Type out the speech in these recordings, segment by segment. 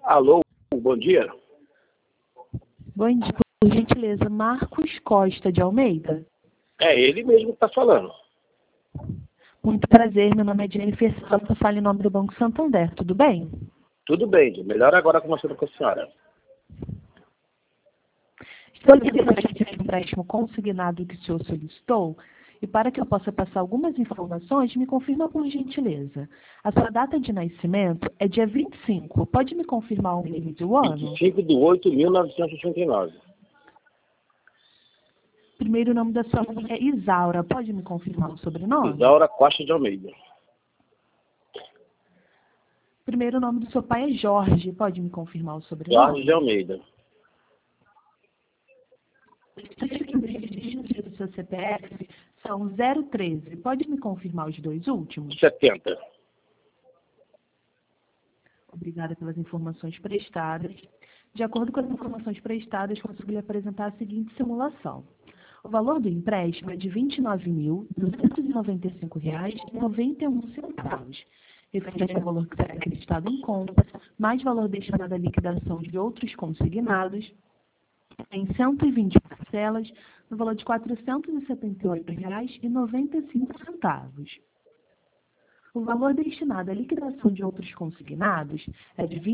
Alô, bom dia. Bom dia, por gentileza, Marcos Costa de Almeida. É ele mesmo que está falando. Muito prazer, meu nome é Jennifer Santos, eu falo em nome do Banco Santander, tudo bem? Tudo bem, melhor agora conversando com a senhora. Estou aqui no empréstimo consignado que o senhor solicitou, e para que eu possa passar algumas informações, me confirma por gentileza. A sua data de nascimento é dia 25, pode me confirmar o mês e o ano? 25/8/1989. Primeiro nome da sua mãe é Isaura, pode me confirmar o sobrenome? Isaura Costa de Almeida. Primeiro nome do seu pai é Jorge, pode me confirmar o sobrenome? Jorge de Almeida. Do seu CPF são 013. Pode me confirmar os dois últimos? 70. Obrigada pelas informações prestadas. De acordo com as informações prestadas, consegui lhe apresentar a seguinte simulação. O valor do empréstimo é de R$ 29.295,91, referente ao valor que será acreditado em conta, mais valor destinado à liquidação de outros consignados, em 120 parcelas, no valor de R$ 478,95. O valor destinado à liquidação de outros consignados é de R$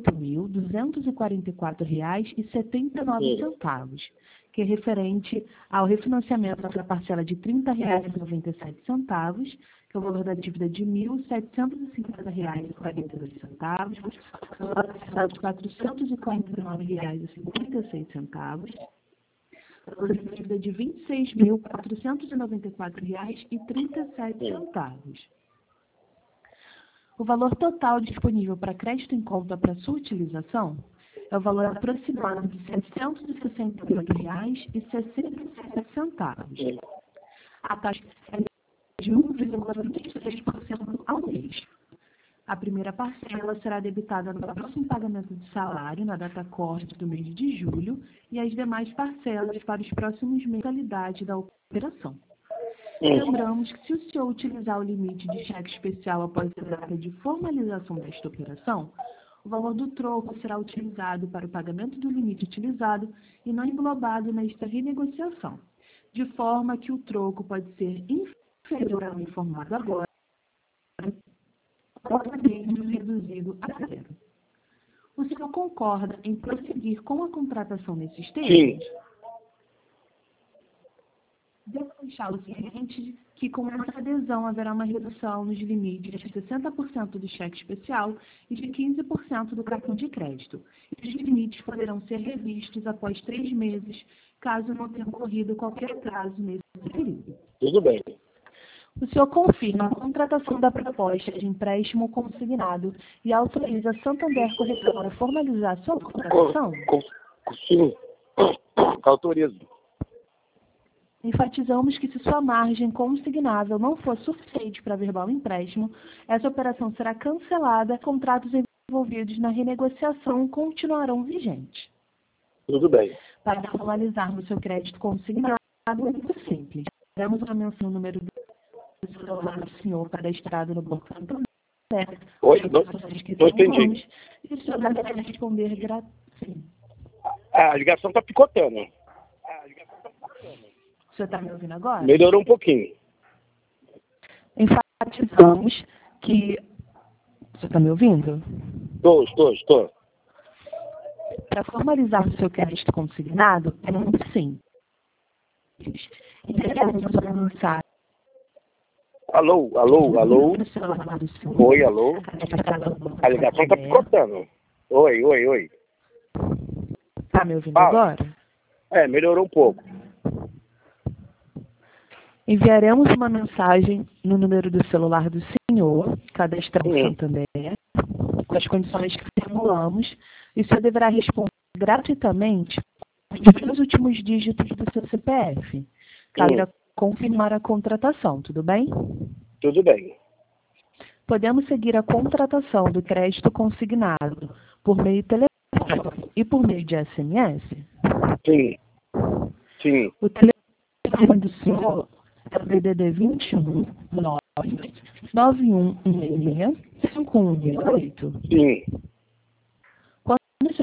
28.244,79, que é referente ao refinanciamento da parcela de R$ 30,97, que é o valor da dívida de R$ 1.750,42, o valor da parcela de R$ 449,56, o valor da dívida de R$ 26.494,37. O valor total disponível para crédito em conta para sua utilização é o valor aproximado de R$ 768,67. A taxa é de 1,23% ao mês. A primeira parcela será debitada no próximo pagamento de salário, na data corte do mês de julho, e as demais parcelas para os próximos meses da validade da operação. Lembramos que se o senhor utilizar o limite de cheque especial após a data de formalização desta operação, o valor do troco será utilizado para o pagamento do limite utilizado e não englobado nesta renegociação, de forma que o troco pode ser inferior ao informado agora, ou mesmo reduzido a zero. O senhor concorda em prosseguir com a contratação nesses termos? Sim. Devo deixar o seguinte, que com essa adesão haverá uma redução nos limites de 60% do cheque especial e de 15% do cartão de crédito. E os limites poderão ser revistos após 3 meses, caso não tenha ocorrido qualquer atraso nesse período. Tudo bem. O senhor confirma a contratação da proposta de empréstimo consignado e autoriza a Santander Corretora a formalizar sua contratação? Sim. Autorizo. Enfatizamos que se sua margem consignável não for suficiente para verbal empréstimo, essa operação será cancelada e contratos envolvidos na renegociação continuarão vigentes. Tudo bem. Para formalizarmos seu crédito consignado, é muito simples. Teremos uma menção no número do celular do senhor cadastrado no Banco Santander. Oi, não entendi. E o senhor deve responder gratuito. A ligação está picotando. O senhor está me ouvindo agora? Melhorou um pouquinho. Enfatizamos que... O senhor está me ouvindo? Estou. Para formalizar o seu crédito consignado, é muito simples. Enviaremos uma mensagem. Alô? Oi, alô? A ligação está picotando. Oi. Está me ouvindo Fala. agora? É, melhorou um pouco. Enviaremos uma mensagem no número do celular do senhor, cadastrado no Santander, com as condições que formulamos, e o senhor deverá responder gratuitamente os 2 últimos dígitos do seu CPF, caso irá confirmar a contratação, tudo bem? Tudo bem. Podemos seguir a contratação do crédito consignado por meio de telefone e por meio de SMS? Sim. O telefone do senhor é o DDD 21 99116 5168. Sim.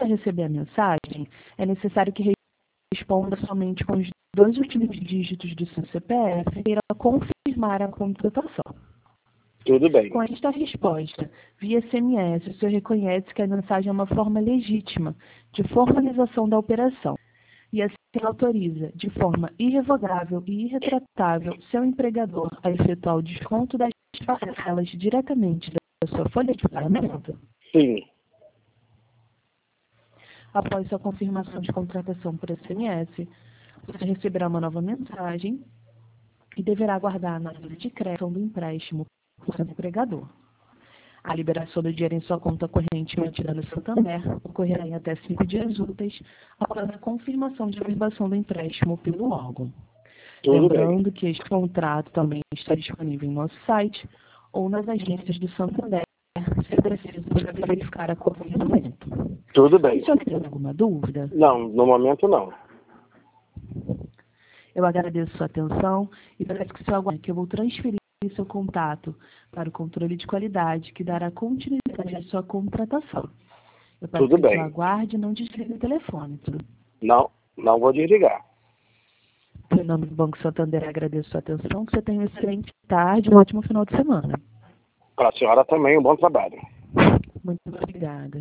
você receber a mensagem, é necessário que responda somente com os 2 últimos dígitos do seu CPF para confirmar a contratação. Tudo bem. Com esta resposta, via SMS, o senhor reconhece que a mensagem é uma forma legítima de formalização da operação e assim autoriza, de forma irrevogável e irretratável, seu empregador a efetuar o desconto das parcelas diretamente da sua folha de pagamento? Sim. Após sua confirmação de contratação por SMS, você receberá uma nova mensagem e deverá aguardar a análise de crédito do empréstimo por seu empregador. A liberação do dinheiro em sua conta corrente mantida no Santander ocorrerá em até 5 dias úteis após a confirmação de averbação do empréstimo pelo órgão. Tudo Lembrando bem. que este contrato também está disponível em nosso site ou nas agências do Santander, se preciso para verificar a qualquer momento. Tudo bem. O senhor tem alguma dúvida? Não, no momento não. Eu agradeço sua atenção e peço que o senhor aguarde que eu vou transferir seu contato para o controle de qualidade que dará continuidade à sua contratação. Eu peço Tudo que o bem. senhor aguarde e não desligue o telefone. Não vou desligar. Em nome do Banco Santander, agradeço sua atenção, que você tenha uma excelente tarde e um ótimo final de semana. Para a senhora também, um bom trabalho. Muito obrigada.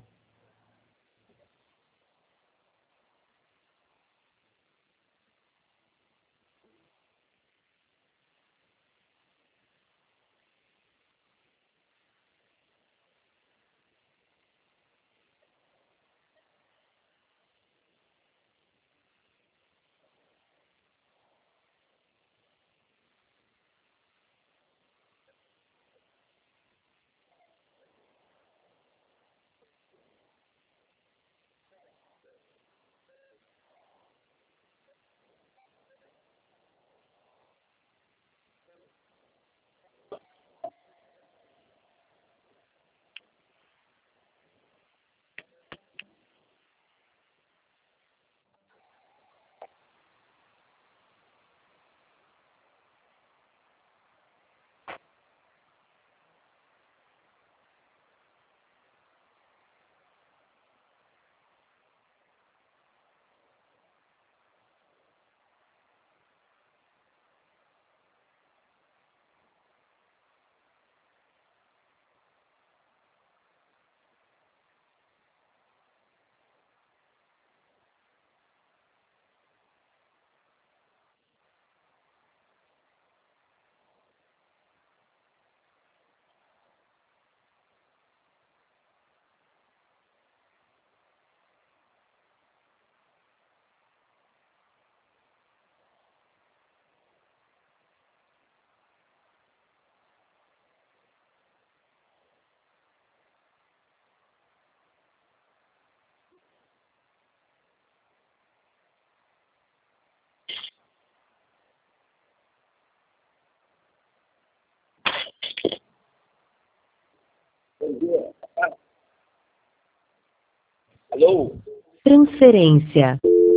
Alô? Transferência.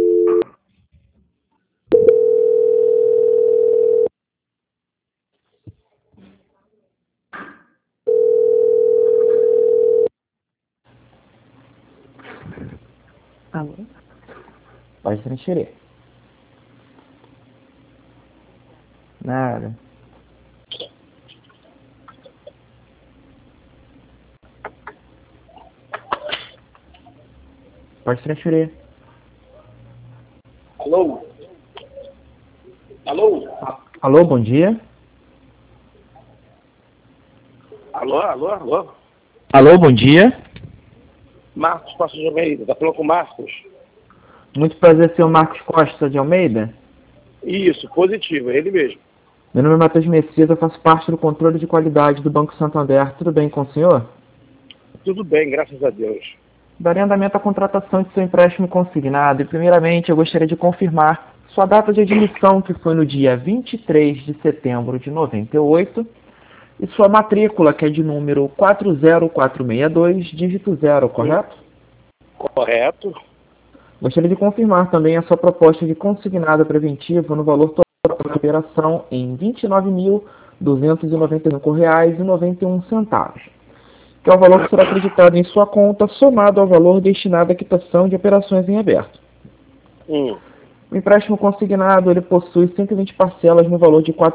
Alô? Pode transferir. Nada. Pode transferir. Alô? Alô? Alô, bom dia. Alô? Alô, bom dia. Marcos Costa de Almeida, tá falando com o Marcos? Muito prazer, senhor Marcos Costa de Almeida. Isso, positivo, é ele mesmo. Meu nome é Matheus Messias, eu faço parte do controle de qualidade do Banco Santander. Tudo bem com o senhor? Tudo bem, graças a Deus. Darei andamento à contratação de seu empréstimo consignado e, primeiramente, eu gostaria de confirmar sua data de admissão, que foi no dia 23 de setembro de 98, e sua matrícula, que é de número 40462, dígito 0, correto? Correto. Gostaria de confirmar também a sua proposta de consignado preventivo no valor total da operação em R$ 29.295,91. que é o valor que será acreditado em sua conta, somado ao valor destinado à quitação de operações em aberto. O empréstimo consignado ele possui 120 parcelas no valor de R$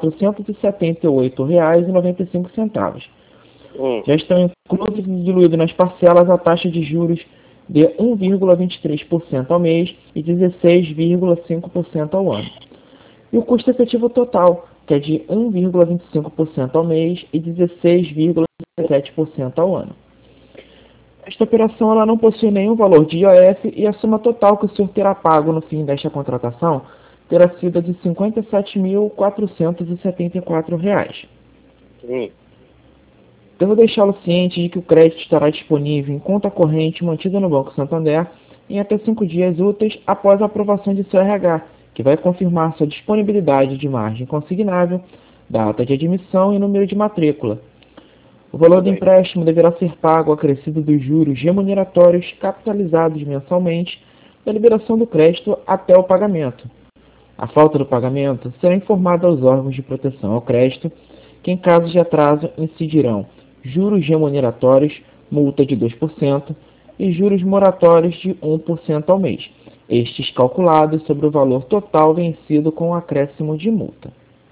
478,95. Já estão inclusos e diluídos nas parcelas a taxa de juros de 1,23% ao mês e 16,5% ao ano. E o custo efetivo total, que é de 1,25% ao mês e 16,17% ao ano. Esta operação ela não possui nenhum valor de IOF e a soma total que o senhor terá pago no fim desta contratação terá sido de R$ 57.474. Devo deixá-lo ciente de que o crédito estará disponível em conta corrente mantida no Banco Santander em até 5 dias úteis após a aprovação de seu RH, que vai confirmar sua disponibilidade de margem consignável, data de admissão e número de matrícula. O valor do empréstimo deverá ser pago acrescido dos juros remuneratórios capitalizados mensalmente da liberação do crédito até o pagamento. A falta do pagamento será informada aos órgãos de proteção ao crédito, que em caso de atraso incidirão juros remuneratórios, multa de 2%, e juros moratórios de 1% ao mês, estes calculados sobre o valor total vencido com o acréscimo de multa.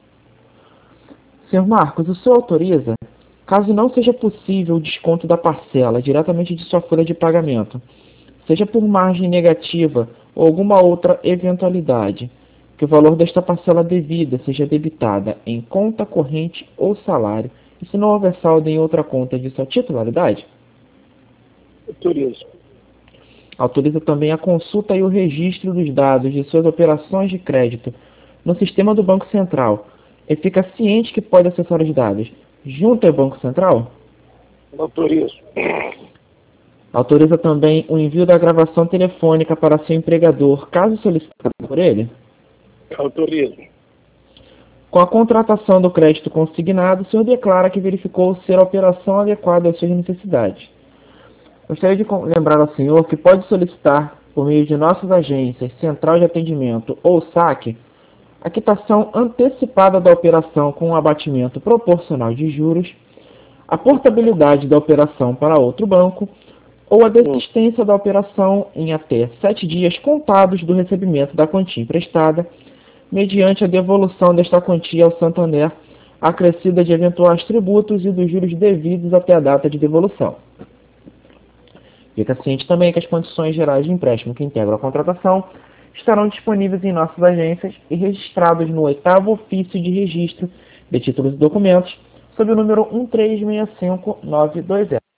Sr. Marcos, o senhor autoriza, caso não seja possível o desconto da parcela diretamente de sua folha de pagamento, seja por margem negativa ou alguma outra eventualidade, que o valor desta parcela devida seja debitada em conta corrente ou salário, e se não houver saldo em outra conta de sua titularidade? Autorizo. Autoriza também a consulta e o registro dos dados de suas operações de crédito no sistema do Banco Central e fica ciente que pode acessar os dados junto ao Banco Central? Autorizo. Autoriza também o envio da gravação telefônica para seu empregador, caso solicitado por ele? Autorizo. Com a contratação do crédito consignado, o senhor declara que verificou ser a operação adequada às suas necessidades. Gostaria de lembrar ao senhor que pode solicitar, por meio de nossas agências, Central de Atendimento ou SAC, a quitação antecipada da operação com um abatimento proporcional de juros, a portabilidade da operação para outro banco ou a desistência da operação em até 7 dias contados do recebimento da quantia emprestada, mediante a devolução desta quantia ao Santander, acrescida de eventuais tributos e dos juros devidos até a data de devolução. Fica ciente também que as condições gerais de empréstimo que integram a contratação estarão disponíveis em nossas agências e registrados no 8º ofício de registro de títulos e documentos, sob o número 1365920.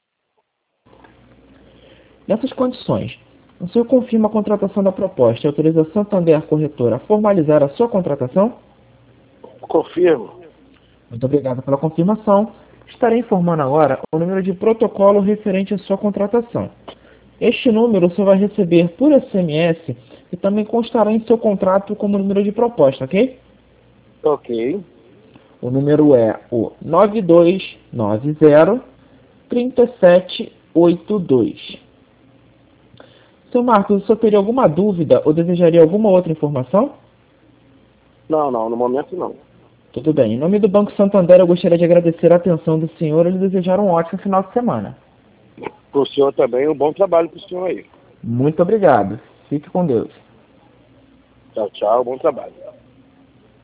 Nessas condições, o senhor confirma a contratação da proposta e autoriza a Santander Corretora a formalizar a sua contratação? Confirmo. Muito obrigado pela confirmação. Estarei informando agora o número de protocolo referente à sua contratação. Este número o senhor vai receber por SMS e também constará em seu contrato como número de proposta, ok? Ok. O número é o 9290-3782. Seu Marcos, o senhor teria alguma dúvida ou desejaria alguma outra informação? Não, no momento não. Tudo bem. Em nome do Banco Santander, eu gostaria de agradecer a atenção do senhor e lhe desejar um ótimo final de semana. Para o senhor também, um bom trabalho para o senhor aí. Muito obrigado. Fique com Deus. Tchau, bom trabalho.